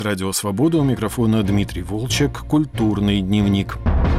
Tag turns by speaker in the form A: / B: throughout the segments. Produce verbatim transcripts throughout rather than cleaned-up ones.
A: Радио «Свобода», у микрофона Дмитрий Волчек, «Культурный дневник».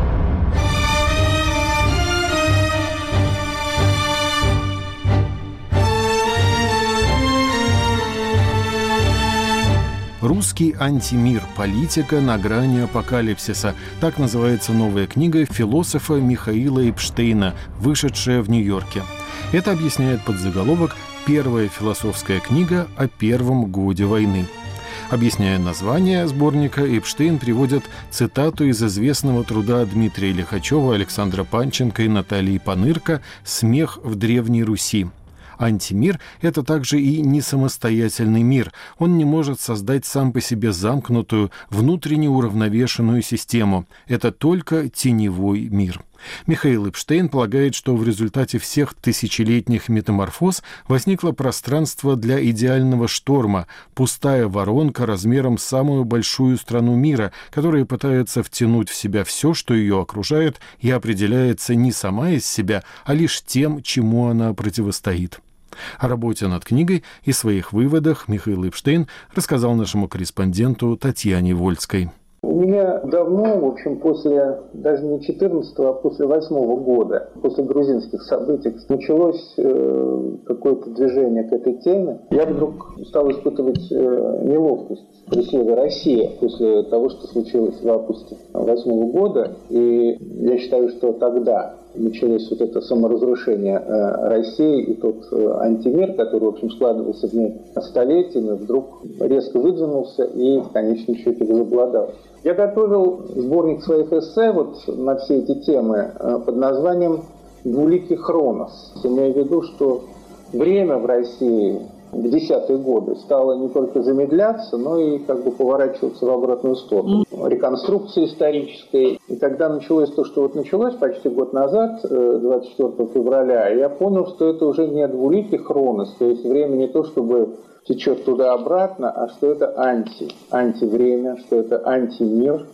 A: «Русский антимир. Политика на грани апокалипсиса». Так называется новая книга философа Михаила Эпштейна, вышедшая в Нью-Йорке. Это объясняет подзаголовок «Первая философская книга о первом годе войны». Объясняя название сборника, Эпштейн приводит цитату из известного труда Дмитрия Лихачева, Александра Панченко и Натальи Панырко «Смех в Древней Руси». Антимир – это также и не самостоятельный мир. Он не может создать сам по себе замкнутую, внутренне уравновешенную систему. Это только теневой мир. Михаил Эпштейн полагает, что в результате всех тысячелетних метаморфоз возникло пространство для идеального шторма, пустая воронка размером с самую большую страну мира, которая пытается втянуть в себя все, что ее окружает, и определяется не сама из себя, а лишь тем, чему она противостоит. О работе над книгой и своих выводах Михаил Эпштейн рассказал нашему корреспонденту Татьяне Вольской.
B: У меня давно, в общем, после, даже не четырнадцатого, а после восьмого года, после грузинских событий, началось э, какое-то движение к этой теме. Я вдруг стал испытывать э, неловкость при слове «Россия» после того, что случилось в августе восьмого года. И я считаю, что тогда началось вот это саморазрушение э, России, и тот э, антимир, который, в общем, складывался в ней столетиями, вдруг резко выдвинулся и в конечном счете возобладал. Я готовил сборник своих эссе вот на все эти темы э, под названием «Двуликий Хронос», имея в виду, что время в России в десятые годы стало не только замедляться, но и как бы поворачиваться в обратную сторону. Реконструкция историческая. И тогда началось то, что вот началось почти год назад, двадцать четвёртого февраля, я понял, что это уже не двуликий Хронос, то есть время не то, чтобы течет туда-обратно, а что это анти, антивремя, что это антимир.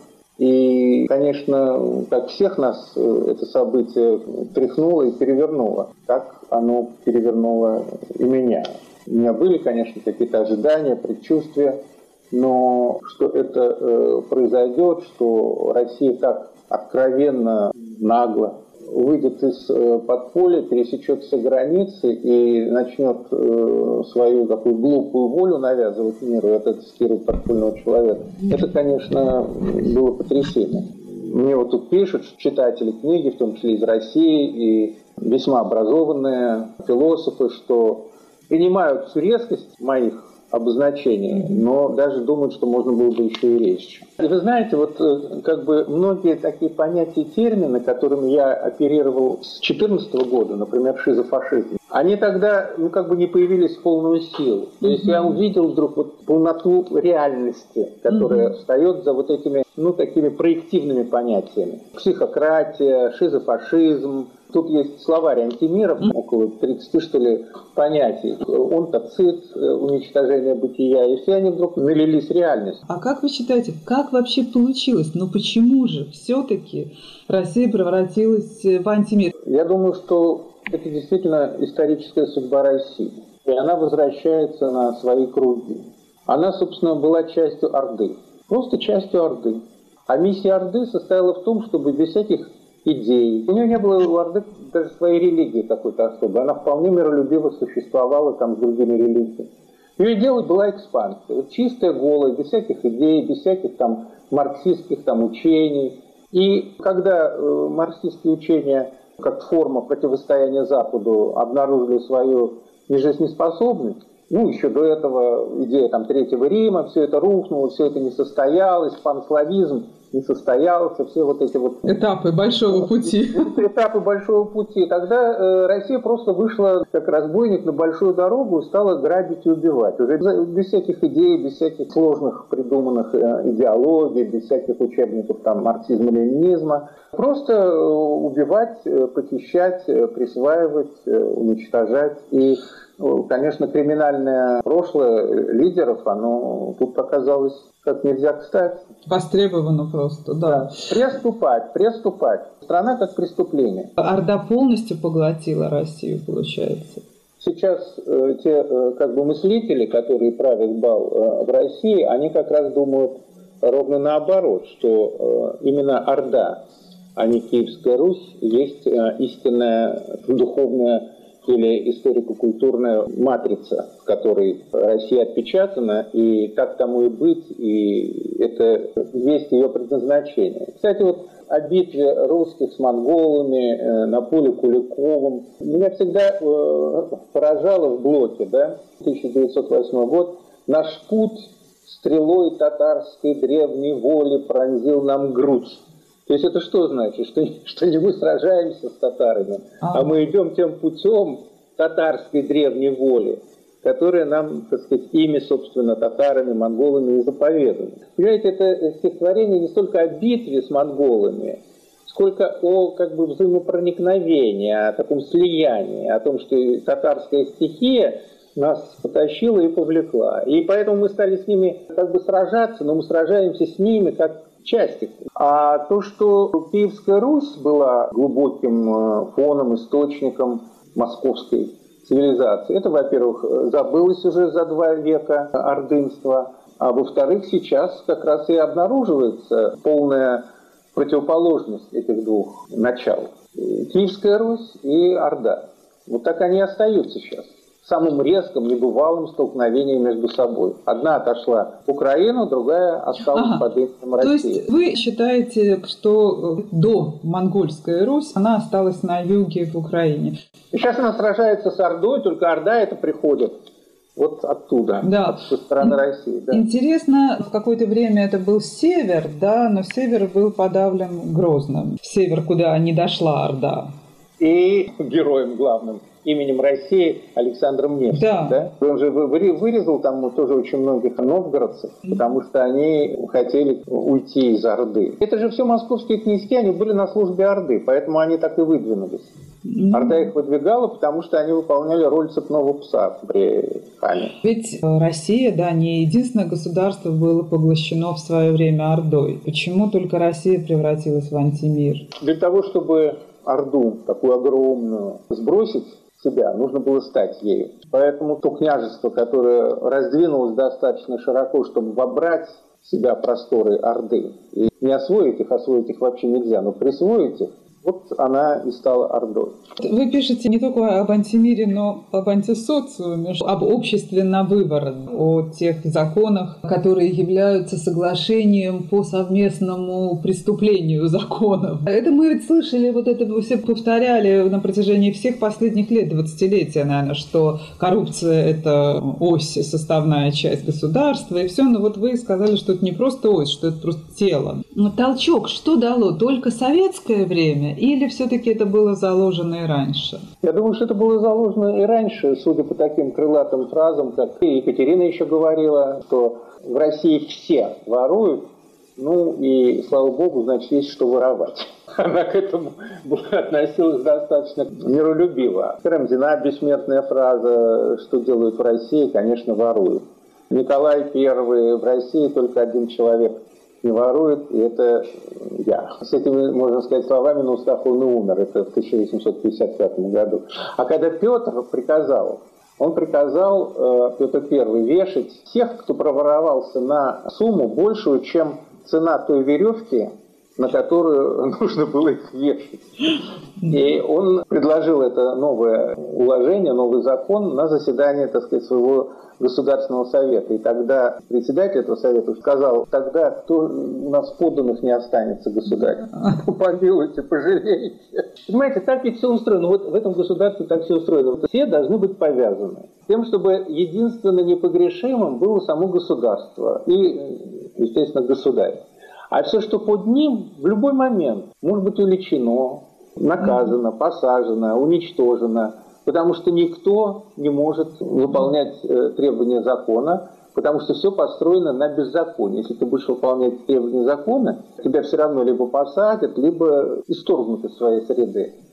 B: И, конечно, как всех нас это событие тряхнуло и перевернуло, так оно перевернуло и меня. У меня были, конечно, какие-то ожидания, предчувствия, но что это э, произойдет, что Россия так откровенно, нагло выйдет из э, подполья, пересечет все границы и начнет э, свою такую глупую волю навязывать миру, это цитирует подпольного человека, это, конечно, было потрясение. Мне вот тут пишут читатели книги, в том числе из России, и весьма образованные философы, что принимают всю резкость моих обозначений, но даже думают, что можно было бы еще и резче. И вы знаете, вот как бы многие такие понятия и термины, которыми я оперировал с две тысячи четырнадцатого года, например, шизофашизм, они тогда ну, как бы не появились в полную силу. То есть mm-hmm. я увидел вдруг вот полноту реальности, которая mm-hmm. встает за вот этими ну, такими проективными понятиями. Психократия, шизофашизм. Тут есть словарь антимиров, около тридцати, что ли, понятий. Онтоцид, уничтожение бытия, и все они вдруг налились реальностью.
C: А как вы считаете, как вообще получилось? Ну почему же все-таки Россия превратилась в антимир?
B: Я думаю, что это действительно историческая судьба России. И она возвращается на свои круги. Она, собственно, была частью Орды. Просто частью Орды. А миссия Орды состояла в том, чтобы без всяких идей. У нее не было у Орды даже своей религии какой-то особой. Она вполне миролюбиво существовала там с другими религиями. Ее дело была экспансия. Вот чистая, голая, без всяких идей, без всяких там марксистских там учений. И когда э, марксистские учения как форма противостояния Западу обнаружили свою нежизнеспособность, ну, еще до этого идея там Третьего Рима, все это рухнуло, все это не состоялось, панславизм не состоялся, все вот эти вот...
C: Этапы большого пути.
B: Этапы большого пути. Тогда э, Россия просто вышла как разбойник на большую дорогу и стала грабить и убивать. Уже без всяких идей, без всяких сложных придуманных э, идеологий, без всяких учебников там марксизма-ленинизма. Просто э, убивать, э, похищать, э, присваивать, э, уничтожать. И конечно, криминальное прошлое лидеров, оно тут оказалось как нельзя кстати.
C: Востребовано просто, да.
B: Преступать, преступать. Страна как преступление.
C: Орда полностью поглотила Россию, получается.
B: Сейчас э, те э, как бы мыслители, которые правят бал э, в России, они как раз думают ровно наоборот, что э, именно Орда, а не Киевская Русь, есть э, истинная духовная или историко-культурная матрица, в которой Россия отпечатана, и так тому и быть, и это есть ее предназначение. Кстати, вот о битве русских с монголами э, на поле Куликовом меня всегда э, поражало в блоке, да, тысяча девятьсот восьмой год, наш путь стрелой татарской древней воли пронзил нам грудь. То есть это что значит? Что, что не мы сражаемся с татарами, а мы идем тем путем татарской древней воли, которая нам, так сказать, ими, собственно, татарами, монголами и заповедана. Понимаете, это стихотворение не столько о битве с монголами, сколько о как бы взаимопроникновении, о таком слиянии, о том, что татарская стихия нас потащила и повлекла. И поэтому мы стали с ними как бы сражаться, но мы сражаемся с ними как части. А то, что Киевская Русь была глубоким фоном, источником московской цивилизации, это, во-первых, забылось уже за два века ордынства, а во-вторых, сейчас как раз и обнаруживается полная противоположность этих двух начал. Киевская Русь и Орда. Вот так они и остаются сейчас. Самым резким, небывалым столкновением между собой. Одна отошла в Украину, другая осталась ага. под именем России.
C: То есть вы считаете, что до Монгольская Русь, она осталась на юге в Украине?
B: И сейчас она сражается с Ордой, только Орда это приходит вот оттуда,
C: да.
B: со стороны России. Да.
C: Интересно, в какое-то время это был север, да, но север был подавлен Грозным. Север, куда не дошла Орда.
B: И героем главным, именем России Александром Невским.
C: Да.
B: Да? Он же вырезал там тоже очень многих новгородцев, потому что они хотели уйти из Орды. Это же все московские князьки, они были на службе Орды, поэтому они так и выдвинулись. Mm-hmm. Орда их выдвигала, потому что они выполняли роль цепного пса при хане.
C: Ведь Россия, да, не единственное государство было поглощено в свое время Ордой. Почему только Россия превратилась в антимир?
B: Для того, чтобы Орду, такую огромную, сбросить себя, нужно было стать ею. Поэтому то княжество, которое раздвинулось достаточно широко, чтобы вобрать в себя просторы Орды, и не освоить их, освоить их вообще нельзя, но присвоить их, вот она и стала Ордой.
C: Вы пишете не только об антимире, но об антисоциуме, об обществе на выворот, о тех законах, которые являются соглашением по совместному преступлению законов. Это мы ведь слышали, вот это вы все повторяли на протяжении всех последних лет, двадцатилетия, наверное, что коррупция – это ось, составная часть государства, и все. Но вот вы сказали, что это не просто ось, что это просто тело. Но толчок что дало? Только советское время? Или все-таки это было заложено и раньше?
B: Я думаю, что это было заложено и раньше, судя по таким крылатым фразам, как и Екатерина еще говорила, что в России все воруют, ну и, слава богу, значит, есть что воровать. Она к этому относилась достаточно миролюбиво. Карамзина, бессмертная фраза, что делают в России, конечно, воруют. Николай Первый, в России только один человек не ворует, и это я. С этими, можно сказать, словами на устах он и умер. Это в тысяча восемьсот пятьдесят пятом году. А когда Петр приказал, он приказал, э, Петр Первый, вешать всех, кто проворовался на сумму большую, чем цена той веревки, на которую нужно было их вешать. И он предложил это новое уложение, новый закон на заседании, так сказать, своего Государственного совета. И тогда председатель этого совета сказал: тогда кто у нас подданных не останется, государь? Помилуйте, пожалейте. Понимаете, так ведь все устроено. Вот в этом государстве так все устроено. Все должны быть повязаны тем, чтобы единственно непогрешимым было само государство и, естественно, государь. А все, что под ним, в любой момент может быть уличено, наказано, посажено, уничтожено. Потому что никто не может выполнять э, требования закона, потому что все построено на беззаконии. Если ты будешь выполнять требования закона, тебя все равно либо посадят, либо исторгнут из своей среды.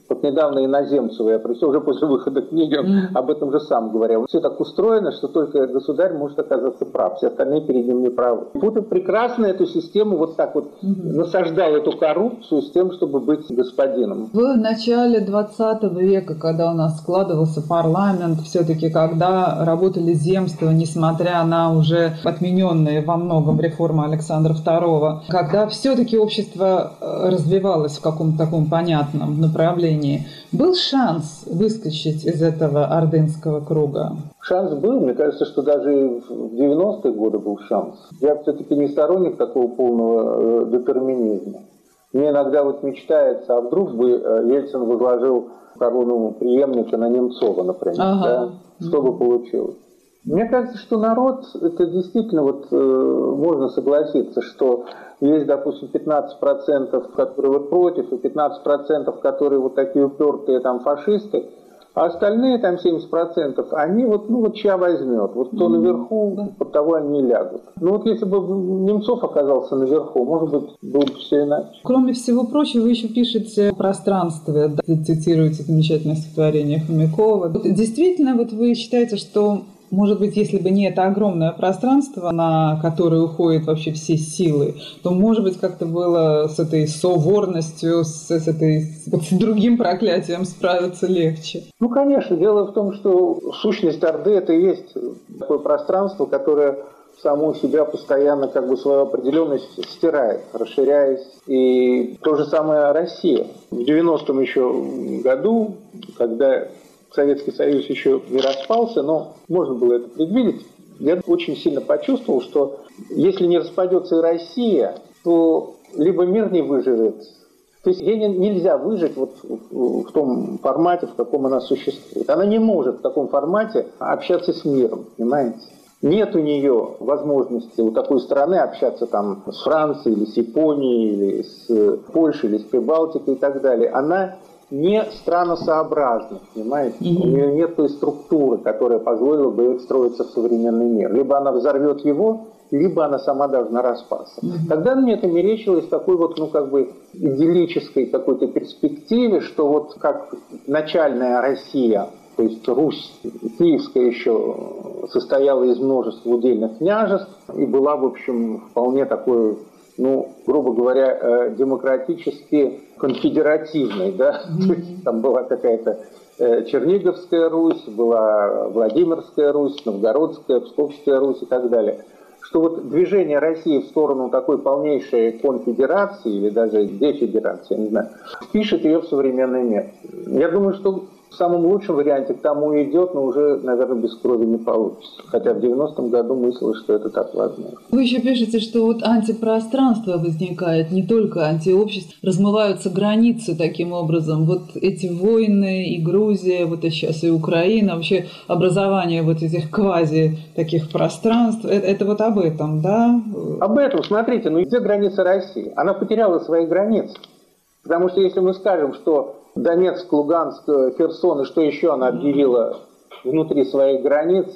B: Вот недавно Иноземцева, я прочитал, уже после выхода книги, он mm-hmm. об этом же сам говорил. Все так устроено, что только государь может оказаться прав, все остальные перед ним не правы. Путин прекрасно эту систему вот так вот mm-hmm. насаждал эту коррупцию с тем, чтобы быть господином.
C: В начале двадцатого века, когда у нас складывался парламент, все-таки когда работали земства, несмотря на уже отмененные во многом реформы Александра второго, когда все-таки общество развивалось в каком-то таком понятном направлении, был шанс выскочить из этого ордынского круга?
B: Шанс был. Мне кажется, что даже в девяностые годы был шанс. Я все-таки не сторонник такого полного э, детерминизма. Мне иногда вот мечтается, а вдруг бы Ельцин возложил корону преемника на Немцова, например, ага. да? Что бы получилось? Мне кажется, что народ, это действительно вот э, можно согласиться, что есть, допустим, пятнадцать процентов, которые вот против, и пятнадцать процентов, которые вот такие упертые там фашисты, а остальные там семьдесят процентов, они вот, ну вот чья возьмет, вот кто наверху, под того они и лягут. Ну вот если бы Немцов оказался наверху, может быть, было бы все иначе.
C: Кроме всего прочего, вы еще пишете о пространстве, да, цитируете замечательное стихотворение Хомякова. Вот, действительно, вот вы считаете, что может быть, если бы не это огромное пространство, на которое уходят вообще все силы, то, может быть, как-то было с этой соворностью, с, с, этой, вот, с другим проклятием справиться легче.
B: Ну, конечно. Дело в том, что сущность Орды – это и есть такое пространство, которое само себя постоянно как бы свою определенность стирает, расширяясь. И то же самое Россия. В девяностом еще году, когда Советский Союз еще не распался, но можно было это предвидеть. Я очень сильно почувствовал, что если не распадется и Россия, то либо мир не выживет. То есть ей нельзя выжить вот в том формате, в каком она существует. Она не может в таком формате общаться с миром, понимаете? Нет у нее возможности у такой страны общаться там с Францией, или с Японией, или с Польшей, или с Прибалтикой и так далее. Она не страносообразна, понимаете? Mm-hmm. У нее нет той структуры, которая позволила бы ей встроиться в современный мир. Либо она взорвет его, либо она сама должна распасться. Mm-hmm. Тогда мне это мерещилось в такой вот, ну, как бы идиллической какой-то перспективе, что вот как начальная Россия, то есть Русь киевская еще состояла из множества удельных княжеств и была, в общем, вполне такой, ну, грубо говоря, демократически конфедеративной, да, mm-hmm. то есть там была какая-то Черниговская Русь, была Владимирская Русь, Новгородская, Псковская Русь и так далее. Что вот движение России в сторону такой полнейшей конфедерации или даже дефедерации, я не знаю, впишет ее в современный мир. Я думаю, что в самом лучшем варианте к тому и идет, но уже, наверное, без крови не получится. Хотя в девяностом году мыслилось, что это так возможно.
C: Вы еще пишете, что вот антипространство возникает, не только антиобщество, размываются границы таким образом. Вот эти войны и Грузия, вот и сейчас и Украина, вообще образование вот этих квази таких пространств, это, это вот об этом, да?
B: Об этом, смотрите, ну где граница России? Она потеряла свои границы. Потому что если мы скажем, что Донецк, Луганск, Херсон и что еще она объявила внутри своих границ,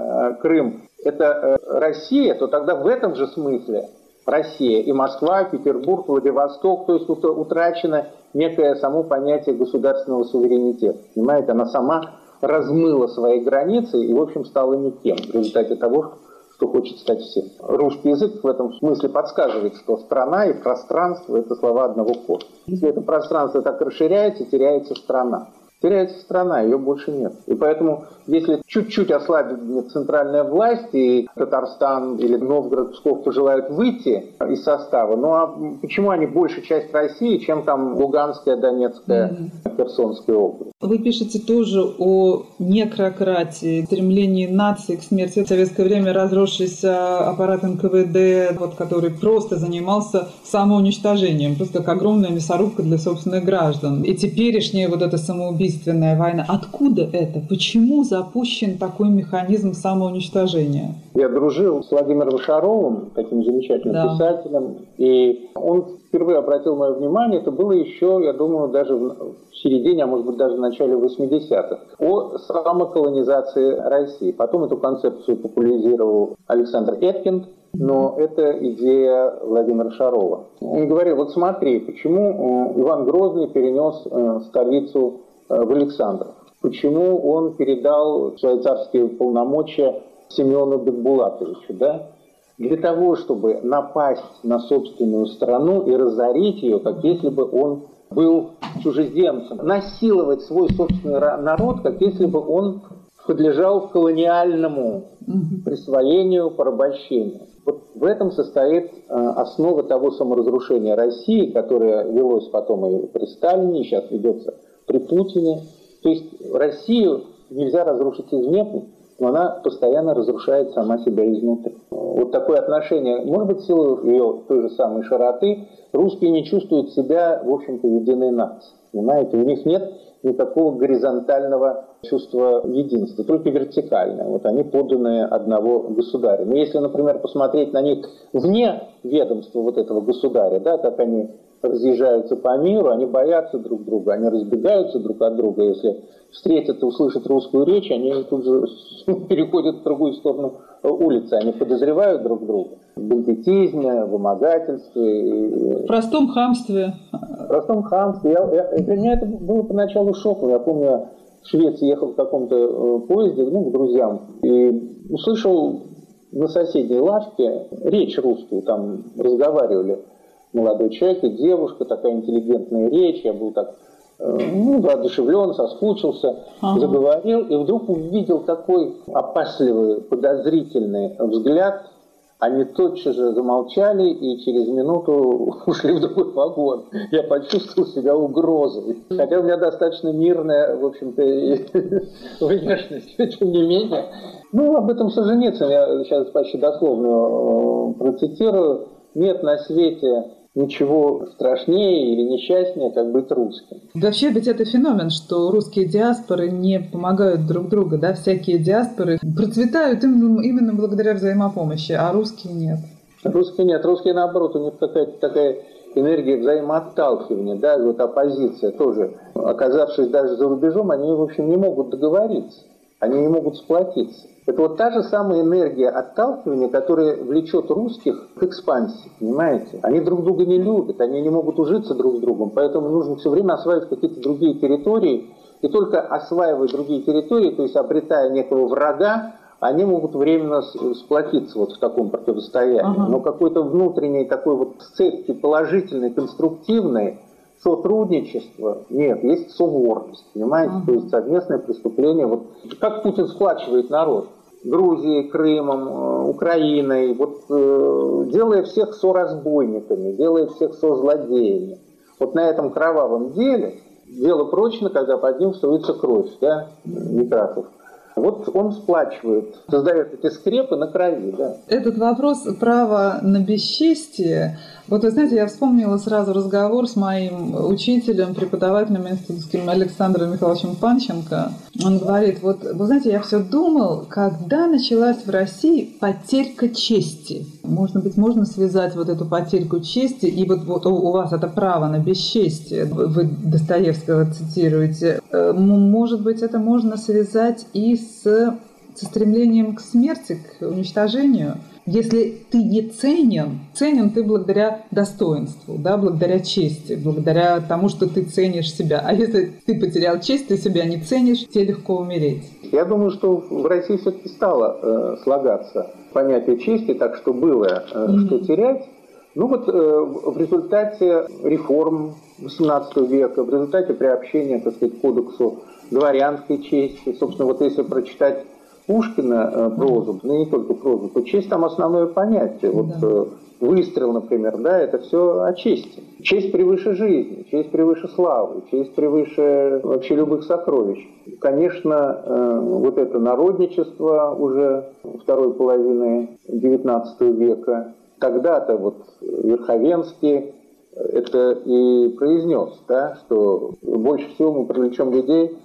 B: Крым, это Россия, то тогда в этом же смысле Россия и Москва, Петербург, Владивосток, то есть утрачено некое само понятие государственного суверенитета. Понимаете, она сама размыла свои границы и, в общем, стала никем в результате того, что хочет стать всем. Русский язык в этом смысле подсказывает, что страна и пространство – это слова одного корня. Если это пространство так расширяется, теряется страна. Теряется страна, ее больше нет. И поэтому, если чуть-чуть ослабит центральная власть, и Татарстан или Новгород, Псков пожелают выйти из состава, ну а почему они большая часть России, чем там Луганская, Донецкая, mm-hmm. Херсонская область?
C: Вы пишете тоже о некрократии, стремлении нации к смерти. В советское время разросшийся аппарат эн ка вэ дэ, вот, который просто занимался самоуничтожением, просто как огромная мясорубка для собственных граждан. И теперешняя вот эта самоубийственная война. Откуда это? Почему запущен такой механизм самоуничтожения?
B: Я дружил с Владимиром Шаровым, таким замечательным да. писателем, и он впервые обратил мое внимание, это было еще, я думаю, даже в середине, а может быть даже в начале восьмидесятых, о самоколонизации России. Потом эту концепцию популяризировал Александр Эткинд, но это идея Владимира Шарова. Он говорил, вот смотри, почему Иван Грозный перенес столицу в Александров, почему он передал свои царские полномочия Семену Бекбулатовичу, да? Для того, чтобы напасть на собственную страну и разорить ее, как если бы он был чужеземцем, насиловать свой собственный народ, как если бы он подлежал колониальному присвоению, порабощению. Вот в этом состоит основа того саморазрушения России, которое велось потом и при Сталине, и сейчас ведется при Путине. То есть Россию нельзя разрушить извне, но она постоянно разрушает сама себя изнутри. Вот такое отношение, может быть, в силу ее той же самой широты, русские не чувствуют себя, в общем-то, единой нацией. Понимаете, у них нет никакого горизонтального чувства единства, только вертикальное. Вот они подданные одного государя. Но если, например, посмотреть на них вне ведомства вот этого государя, да, как они разъезжаются по миру, они боятся друг друга, они разбегаются друг от друга. Если встретят и услышат русскую речь, они тут же переходят в другую сторону улицы, они подозревают друг друга в бандитизме, вымогательстве.
C: В простом хамстве.
B: В простом хамстве. Я, я, для меня это было поначалу шоком. Я помню, я в Швеции ехал в каком-то поезде, ну, к друзьям, и услышал на соседней лавке речь русскую, там разговаривали молодой человек и девушка, такая интеллигентная речь, я был так, ну, воодушевлен, соскучился, ага. заговорил, и вдруг увидел такой опасливый, подозрительный взгляд. Они тотчас же замолчали и через минуту ушли в другой вагон. Я почувствовал себя угрозой. Хотя у меня достаточно мирная, в общем-то, внешность, тем не менее. Ну, об этом Солженицын, я сейчас почти дословно процитирую. Нет на свете ничего страшнее или несчастнее, как быть русским.
C: Вообще ведь это феномен, что русские диаспоры не помогают друг другу, да, всякие диаспоры процветают именно благодаря взаимопомощи, а русские нет.
B: Русские нет, русские наоборот, у них какая-то такая энергия взаимоотталкивания, да, вот оппозиция тоже, оказавшись даже за рубежом, они, в общем, не могут договориться, они не могут сплотиться. Это вот та же самая энергия отталкивания, которая влечет русских к экспансии, понимаете? Они друг друга не любят, они не могут ужиться друг с другом, поэтому нужно все время осваивать какие-то другие территории, и только осваивая другие территории, то есть обретая некого врага, они могут временно сплотиться вот в таком противостоянии. Ага. Но какой-то внутренний такой вот сцепки положительной, конструктивной, сотрудничество нет, есть суворность, понимаете, ага. то есть совместное преступление. Вот как Путин сплачивает народ Грузией, Крымом, Украиной, вот э, делая всех соразбойниками, делая всех созлодеями. Вот на этом кровавом деле дело прочно, когда под ним струится кровь, да, Некрасов. Вот он сплачивает, создает эти скрепы на крови. Да.
C: Этот вопрос права на бесчестие. Вот вы знаете, я вспомнила сразу разговор с моим учителем, преподавателем институтским Александром Михайловичем Панченко. Он говорит, вот вы знаете, я все думал, когда началась в России потерька чести. Может быть, можно связать вот эту потерьку чести, и вот, вот у вас это право на бесчестие, вы Достоевского цитируете. Может быть, это можно связать и с, со стремлением к смерти, к уничтожению. Если ты не ценен, ценен ты благодаря достоинству, да, благодаря чести, благодаря тому, что ты ценишь себя. А если ты потерял честь, ты себя не ценишь, тебе легко умереть.
B: Я думаю, что в России все-таки стало э, слагаться понятие чести, так что было э, mm-hmm. что терять. Ну вот э, в результате реформ восемнадцатого века, в результате приобщения, так сказать, к кодексу дворянской чести, собственно, вот если прочитать Пушкина э, прозу, но не только прозу, то честь там основное понятие. Вот э, выстрел, например, да, это все о чести. Честь превыше жизни, честь превыше славы, честь превыше вообще любых сокровищ. Конечно, э, вот это народничество уже второй половины девятнадцатого века, тогда-то вот Верховенский это и произнес, да, что больше всего мы привлечем людей,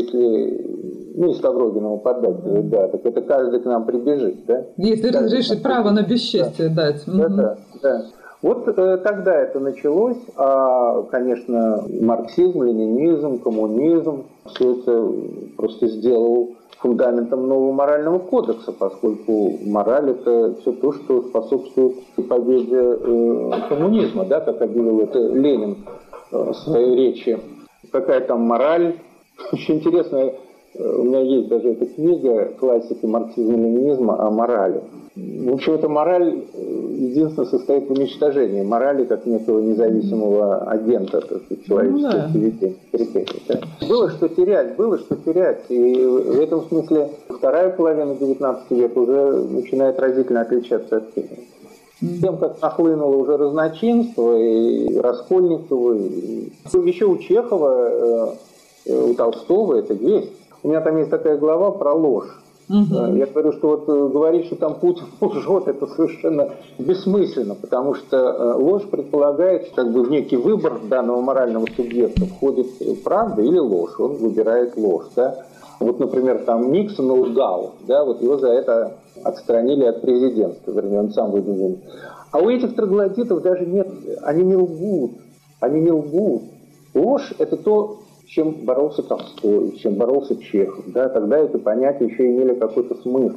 B: если, ну, и Ставрогинову поддать, да, так это каждый к нам прибежит, да.
C: Если разрешить право на бесчестие
B: да.
C: дать.
B: Да, да, да. Вот э, тогда это началось, а, конечно, марксизм, ленинизм, коммунизм, все это просто сделал фундаментом нового морального кодекса, поскольку мораль – это все то, что способствует победе э, коммунизма, да, как объявил это Ленин э, в своей речи. Какая там мораль? Очень интересная, у меня есть даже эта книга классики марксизма-ленинизма о морали. В общем, эта мораль единственно состоит в уничтожении морали как некого независимого агента, так сказать, человеческого поведения. Да. Было что терять, было что терять. И в этом смысле вторая половина девятнадцатого века уже начинает разительно отличаться от первой. Тем, как нахлынуло уже разночинство и Раскольниково, и еще у Чехова, у Толстого это есть. У меня там есть такая глава про ложь. Угу. Я говорю, что вот говорить, что там Путин лжет, это совершенно бессмысленно, потому что ложь предполагает, что как бы в некий выбор данного морального субъекта входит правда или ложь, он выбирает ложь. Да? Вот, например, там Никсон лгал, да, вот его за это отстранили от президентства, вернее, он сам выдвинул. А у этих троглодитов даже нет, они не лгут, они не лгут. Ложь – это то, с чем боролся Толстой, с чем боролся Чехов. Да? Тогда эти понятия еще имели какой-то смысл.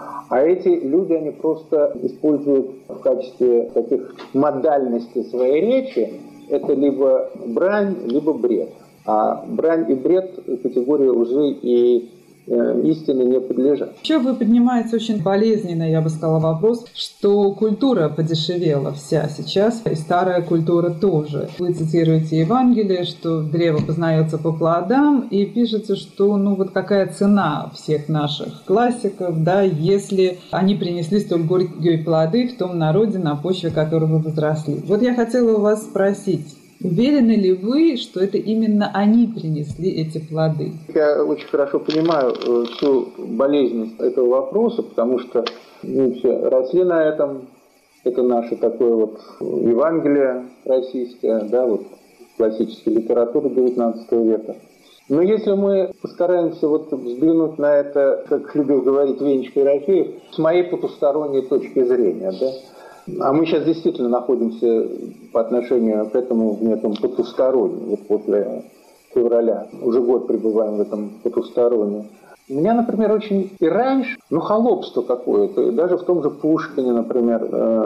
B: А эти люди, они просто используют в качестве таких модальностей своей речи, это либо брань, либо бред. А брань и бред категории лжи и э, истины не подлежат.
C: Еще вы поднимаете очень болезненный, я бы сказала, вопрос, что культура подешевела вся сейчас, и старая культура тоже. Вы цитируете Евангелие, что древо познается по плодам, и пишете, что ну вот какая цена всех наших классиков, да, если они принесли столь горькие плоды в том народе, на почве которого вы возросли. Вот я хотела у вас спросить, уверены ли вы, что это именно они принесли эти плоды?
B: Я очень хорошо понимаю всю болезненность этого вопроса, потому что мы все росли на этом. Это наше такое вот Евангелие российское, да, вот классическая литература девятнадцатого века. Но если мы постараемся вот взглянуть на это, как любил говорить Венечка Ерофеев, с моей потусторонней точки зрения, да, а мы сейчас действительно находимся по отношению к этому в неком потустороннем, вот после февраля, уже год пребываем в этом потустороннем. Меня, например, очень и раньше, ну, холопство какое-то, и даже в том же Пушкине, например,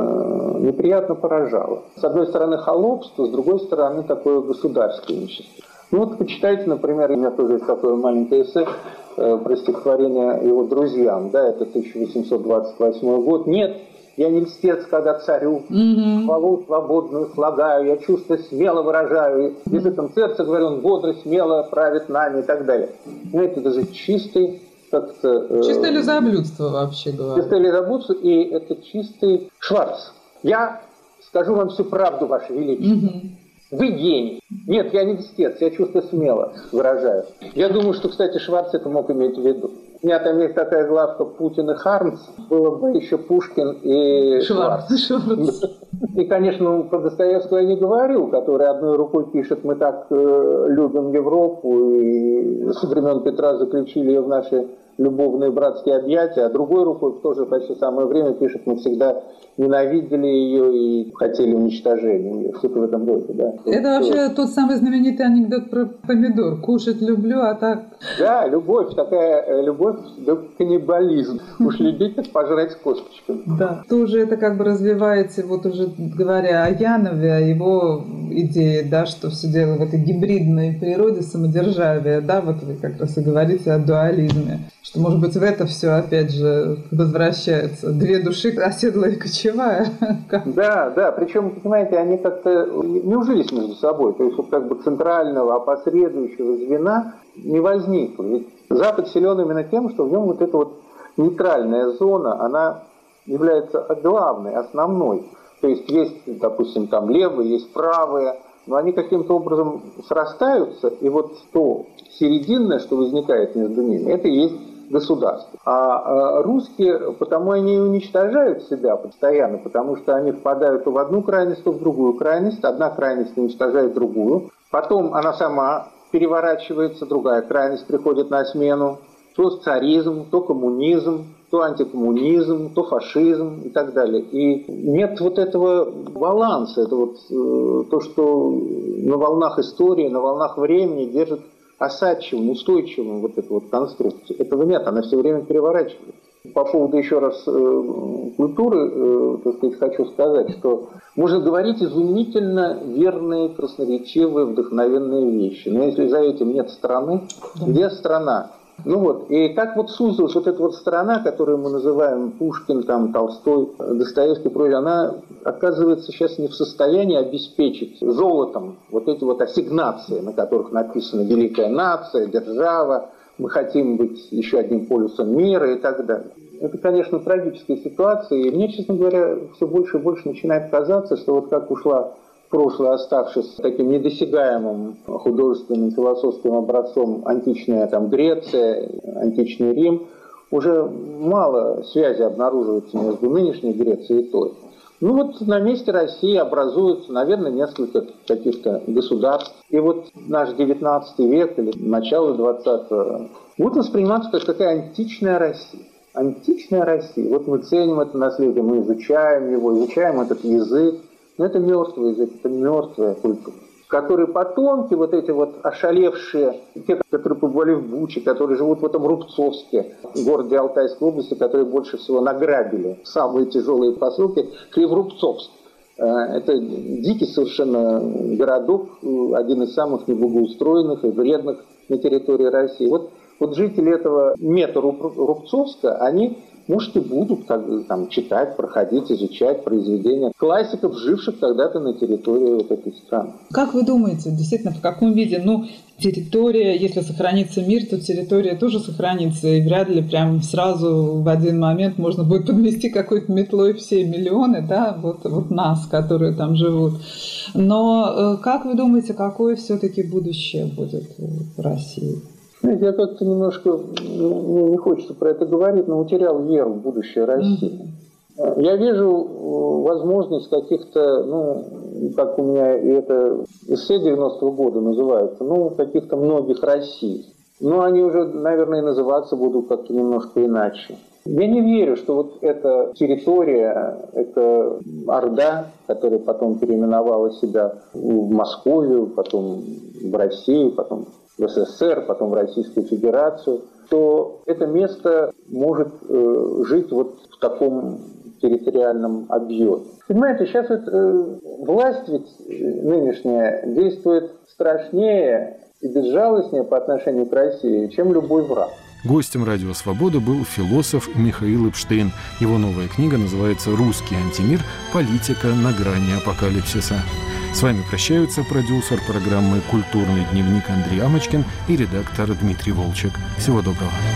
B: э, неприятно поражало. С одной стороны холопство, с другой стороны такое государственничество. Ну вот почитайте, например, у меня тоже есть такое маленькое эссе э, про стихотворение его друзьям, да, это тысяча восемьсот двадцать восьмой год. Нет, я не льстец, когда царю, хвалу mm-hmm. свободную слагаю, я чувства смело выражаю, языком сердца, говорю, он бодро, смело правит нами и так далее. Знаете, это же чистый как-то...
C: Чистое э, лизоблюдство, вообще говоря.
B: Чистое лизоблюдство, и это чистый Шварц. Я скажу вам всю правду, Ваше Величество. Mm-hmm. Вы гений. Нет, я не льстец, я чувства смело выражаю. Я думаю, что, кстати, Шварц это мог иметь в виду. У меня там есть такая главка «Путин и Хармс», было бы еще Пушкин и Шварц. Шварц. И, конечно, про Достоевского я не говорю, который одной рукой пишет «Мы так э, любим Европу», и со времен Петра заключили ее в наши любовные братские объятия, а другой рукой в то же почти самое время пишет «Мы всегда ненавидели ее и хотели уничтожения». Что-то в этом роде, да.
C: Это
B: вот,
C: вообще тот самый знаменитый анекдот про помидор. Кушать люблю, а так...
B: Да, любовь, такая любовь до каннибализма. Уж любить, так пожрать с косточками.
C: Да. Тоже это как бы развиваете, вот уже говоря о Янове, о его идее, да, что все дело в этой гибридной природе самодержавия, да, вот вы как раз и говорите о дуализме. Что, может быть, в это все, опять же, возвращается. Две души, оседлая и кочевая.
B: Да, да. Причем, понимаете, они как-то не ужились между собой. То есть, вот как бы центрального, опосредующего звена не возникло. Ведь Запад силен именно тем, что в нем вот эта вот нейтральная зона, она является главной, основной. То есть, есть, допустим, там левые, есть правые, но они каким-то образом срастаются, и вот то серединное, что возникает между ними, это и есть государство. А русские, потому они и уничтожают себя постоянно, потому что они впадают то в одну крайность, то в другую крайность. Одна крайность уничтожает другую. Потом она сама переворачивается, другая крайность приходит на смену. То царизм, то коммунизм, то то антикоммунизм, то фашизм и так далее. И нет вот этого баланса, это вот э, то, что на волнах истории, на волнах времени держит осадчивым, устойчивым вот эту вот конструкцию. Этого нет, она все время переворачивается. По поводу еще раз э, культуры, э, так сказать, хочу сказать, что можно говорить изумительно верные, красноречивые, вдохновенные вещи. Но если за этим нет страны, где страна? Ну вот, и так вот сузилась вот эта вот страна, которую мы называем Пушкин, там, Толстой, Достоевский, прочее, она оказывается сейчас не в состоянии обеспечить золотом вот эти вот ассигнации, на которых написано «Великая нация», «Держава», «Мы хотим быть еще одним полюсом мира» и так далее. Это, конечно, трагическая ситуация, и мне, честно говоря, все больше и больше начинает казаться, что вот как ушла в прошлое, оставшись таким недосягаемым художественным, философским образцом античная там, Греция, античный Рим, уже мало связи обнаруживается между нынешней Грецией и той. Ну вот на месте России образуется, наверное, несколько каких-то государств. И вот наш девятнадцатый век или начало двадцатого будет восприниматься как такая античная Россия. Античная Россия. Вот мы ценим это наследие, мы изучаем его, изучаем этот язык. Но это мертвый язык, это мертвая культура. Которые потомки, вот эти вот ошалевшие, те, которые побывали в Буче, которые живут в этом Рубцовске, городе Алтайской области, которые больше всего награбили самые тяжелые посылки, Криворубцовск. Это дикий совершенно городок, один из самых неблагоустроенных и вредных на территории России. Вот, вот жители этого мета-Рубцовска, они, может, и будут как бы, там, читать, проходить, изучать произведения классиков, живших когда-то на территории вот этой страны.
C: Как вы думаете, действительно, в каком виде? Ну, территория, если сохранится мир, то территория тоже сохранится, и вряд ли прям сразу в один момент можно будет подмести какой-то метлой все миллионы, да, вот, вот нас, которые там живут. Но как вы думаете, какое все-таки будущее будет в России?
B: Я как-то немножко, мне не хочется про это говорить, но утерял веру в будущее России. Mm-hmm. Я вижу возможность каких-то, ну, как у меня и это эссе девяностого года называется, ну, каких-то многих Россий. Но они уже, наверное, называться будут как-то немножко иначе. Я не верю, что вот эта территория, эта Орда, которая потом переименовала себя в Московию, потом в Россию, потом в СССР, потом в Российскую Федерацию, то это место может э, жить вот в таком территориальном объеме. Понимаете, сейчас вот, э, власть ведь нынешняя действует страшнее и безжалостнее по отношению к России, чем любой враг.
A: Гостем «Радио Свобода» был философ Михаил Эпштейн. Его новая книга называется «Русский антимир. Политика на грани апокалипсиса». С вами прощаются продюсер программы «Культурный дневник» Андрей Амочкин и редактор Дмитрий Волчек. Всего доброго.